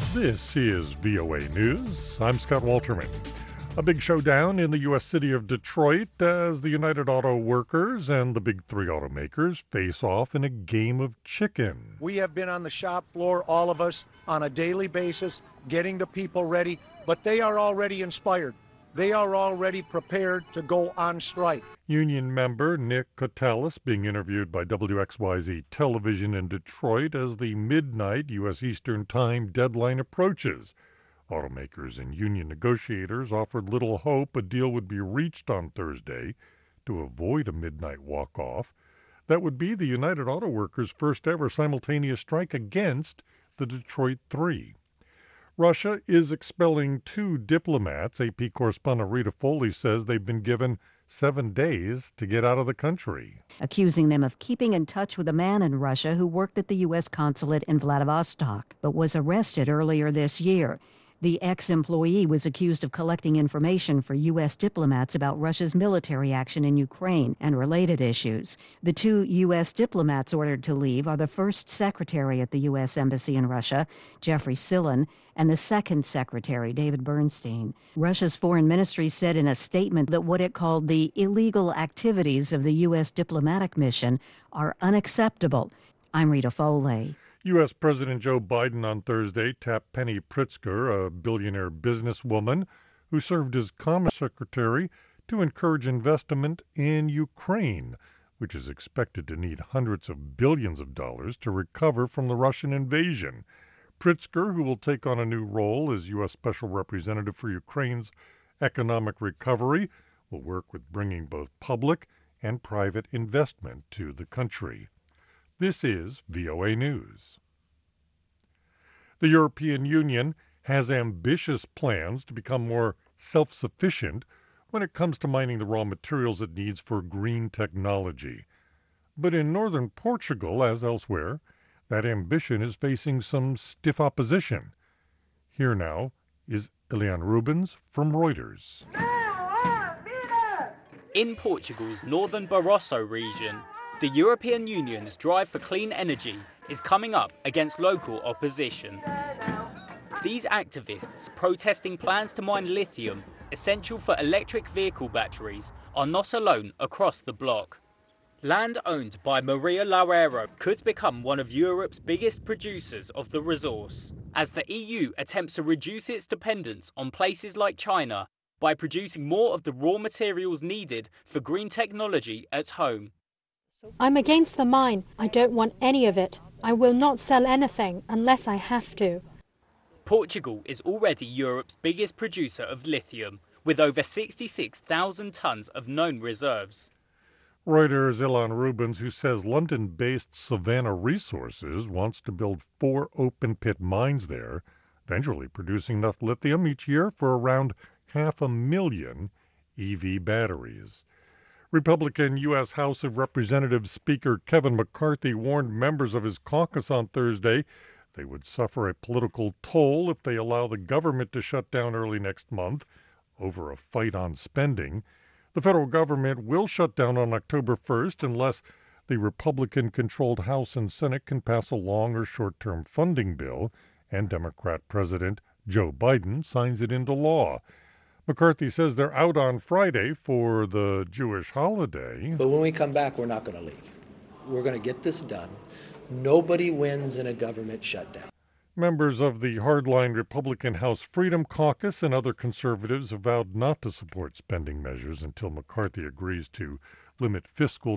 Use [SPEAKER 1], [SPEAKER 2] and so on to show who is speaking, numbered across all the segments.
[SPEAKER 1] This is VOA News. I'm Scott Walterman. A big showdown in the U.S. city of Detroit as the United Auto Workers and the big three automakers face off in a game of chicken.
[SPEAKER 2] We have been on the shop floor, all of us, on a daily basis, getting the people ready, but they are already inspired. They are already prepared to go on strike.
[SPEAKER 1] Union member Nick Kotalis being interviewed by WXYZ television in Detroit as the midnight U.S. Eastern Time deadline approaches. Automakers and union negotiators offered little hope a deal would be reached on Thursday to avoid a midnight walk-off. That would be the United Auto Workers' first ever simultaneous strike against the Detroit Three. Russia is expelling 2 diplomats. AP correspondent Rita Foley says they've been given 7 days to get out of the country,
[SPEAKER 3] accusing them of keeping in touch with a man in Russia who worked at the U.S. consulate in Vladivostok, but was arrested earlier this year. The ex-employee was accused of collecting information for U.S. diplomats about Russia's military action in Ukraine and related issues. The 2 U.S. diplomats ordered to leave are the first secretary at the U.S. Embassy in Russia, Jeffrey Sillon, and the second secretary, David Bernstein. Russia's foreign ministry said in a statement that what it called the illegal activities of the U.S. diplomatic mission are unacceptable. I'm Rita Foley.
[SPEAKER 1] U.S. President Joe Biden on Thursday tapped Penny Pritzker, a billionaire businesswoman who served as Commerce Secretary, to encourage investment in Ukraine, which is expected to need hundreds of billions of dollars to recover from the Russian invasion. Pritzker, who will take on a new role as U.S. Special Representative for Ukraine's economic recovery, will work with bringing both public and private investment to the country. This is VOA News. The European Union has ambitious plans to become more self-sufficient when it comes to mining the raw materials it needs for green technology. But in northern Portugal, as elsewhere, that ambition is facing some stiff opposition. Here now is Eliane Rubens from Reuters.
[SPEAKER 4] In Portugal's northern Barroso region, the European Union's drive for clean energy is coming up against local opposition. These activists protesting plans to mine lithium, essential for electric vehicle batteries, are not alone across the bloc. Land owned by Maria Loureiro could become one of Europe's biggest producers of the resource, as the EU attempts to reduce its dependence on places like China by producing more of the raw materials needed for green technology at home.
[SPEAKER 5] I'm against the mine. I don't want any of it. I will not sell anything unless I have to.
[SPEAKER 4] Portugal is already Europe's biggest producer of lithium, with over 66,000 tons of known reserves.
[SPEAKER 1] Reuters' Eliane Rubens, who says London-based Savannah Resources wants to build 4 open-pit mines there, eventually producing enough lithium each year for around 500,000 EV batteries. Republican U.S. House of Representatives Speaker Kevin McCarthy warned members of his caucus on Thursday they would suffer a political toll if they allow the government to shut down early next month over a fight on spending. The federal government will shut down on October 1st unless the Republican-controlled House and Senate can pass a long or short-term funding bill and Democrat President Joe Biden signs it into law. McCarthy says they're out on Friday for the Jewish holiday.
[SPEAKER 6] But when we come back, we're not going to leave. We're going to get this done. Nobody wins in a government shutdown.
[SPEAKER 1] Members of the hardline Republican House Freedom Caucus and other conservatives have vowed not to support spending measures until McCarthy agrees to limit fiscal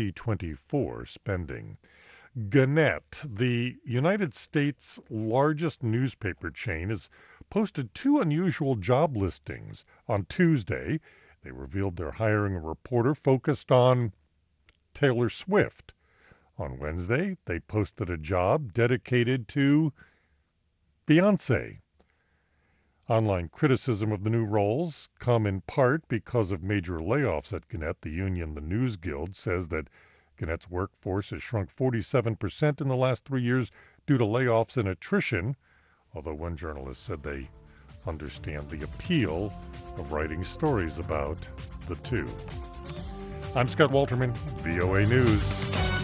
[SPEAKER 1] 2024 spending. Gannett, the United States' largest newspaper chain, has posted 2 unusual job listings. On Tuesday, they revealed they're hiring a reporter focused on Taylor Swift. On Wednesday, they posted a job dedicated to Beyoncé. Online criticism of the new roles come in part because of major layoffs at Gannett. The union, the News Guild, says that Gannett's workforce has shrunk 47% in the last 3 years due to layoffs and attrition, although one journalist said they understand the appeal of writing stories about the two. I'm Scott Walterman, VOA News.